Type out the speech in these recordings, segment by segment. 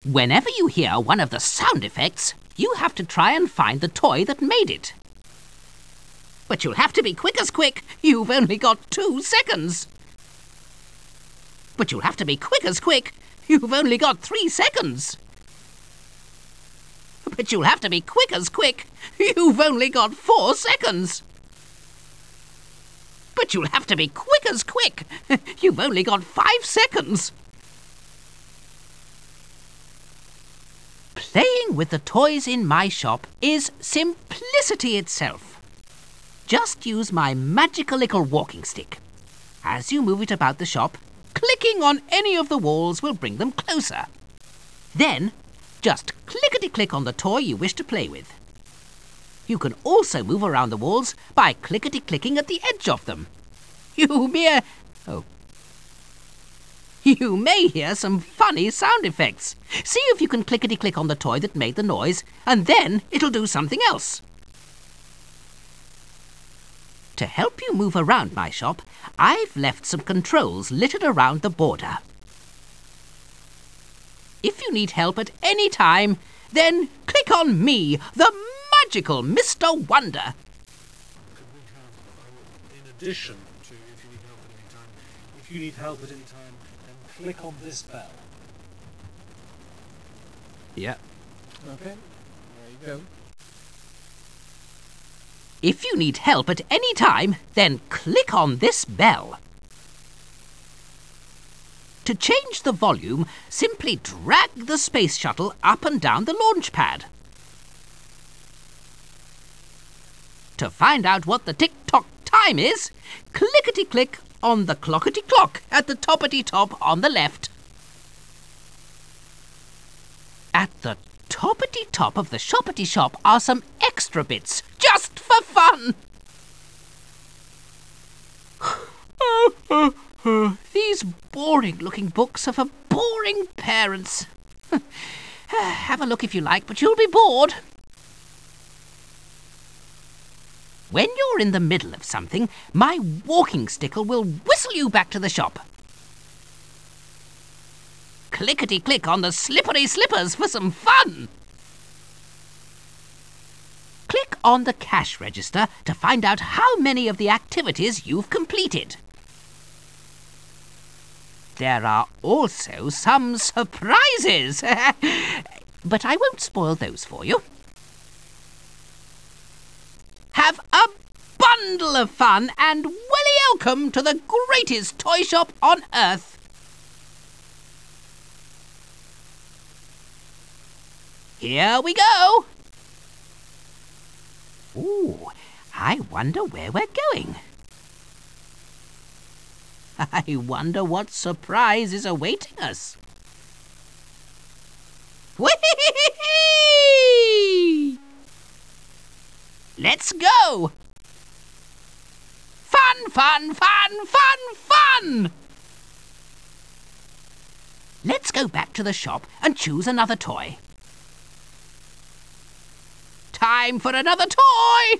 Whenever you hear one of the sound effects, you have to try and find the toy that made it. But you'll have to be quick as quick. You've only got 2 seconds. But you'll have to be quick as quick. You've only got 3 seconds. But you'll have to be quick as quick. You've only got 4 seconds. But you'll have to be quick as quick. You've only got 5 seconds. Playing with the toys in my shop is simplicity itself. Just use my magical little walking stick. As you move it about the shop, clicking on any of the walls will bring them closer. Then, just clickety-click on the toy you wish to play with. You can also move around the walls by clickety-clicking at the edge of them. You may hear some funny sound effects. See if you can clickety-click on the toy that made the noise, and then it'll do something else. To help you move around my shop, I've left some controls littered around the border. If you need help at any time, then click on me, the magical Mr. Wonder. In addition to if you need help at any time, then click on this bell. Yeah. Okay, there you go. If you need help at any time, then click on this bell. To change the volume, simply drag the space shuttle up and down the launch pad. To find out what the tick-tock time is, clickety-click on the clockety-clock at the toppity-top on the left. At the toppity-top of the shoppity-shop are some extra bits, just for fun. These boring-looking books are for boring parents. Have a look if you like, but you'll be bored. When you're in the middle of something, my walking sticker will whistle you back to the shop. Clickety-click on the slippery slippers for some fun. Click on the cash register to find out how many of the activities you've completed. There are also some surprises, but I won't spoil those for you. Have a bundle of fun and welcome to the greatest toy shop on earth. Here we go. Ooh, I wonder where we're going. I wonder what surprise is awaiting us. Whee! Let's go! Fun, fun, fun, fun, fun! Let's go back to the shop and choose another toy. Time for another toy!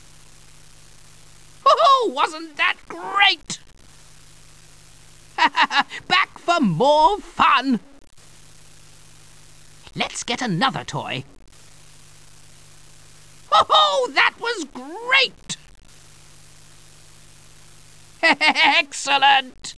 Oh, wasn't that great? Back for more fun! Let's get another toy. Oh, that was great! Excellent!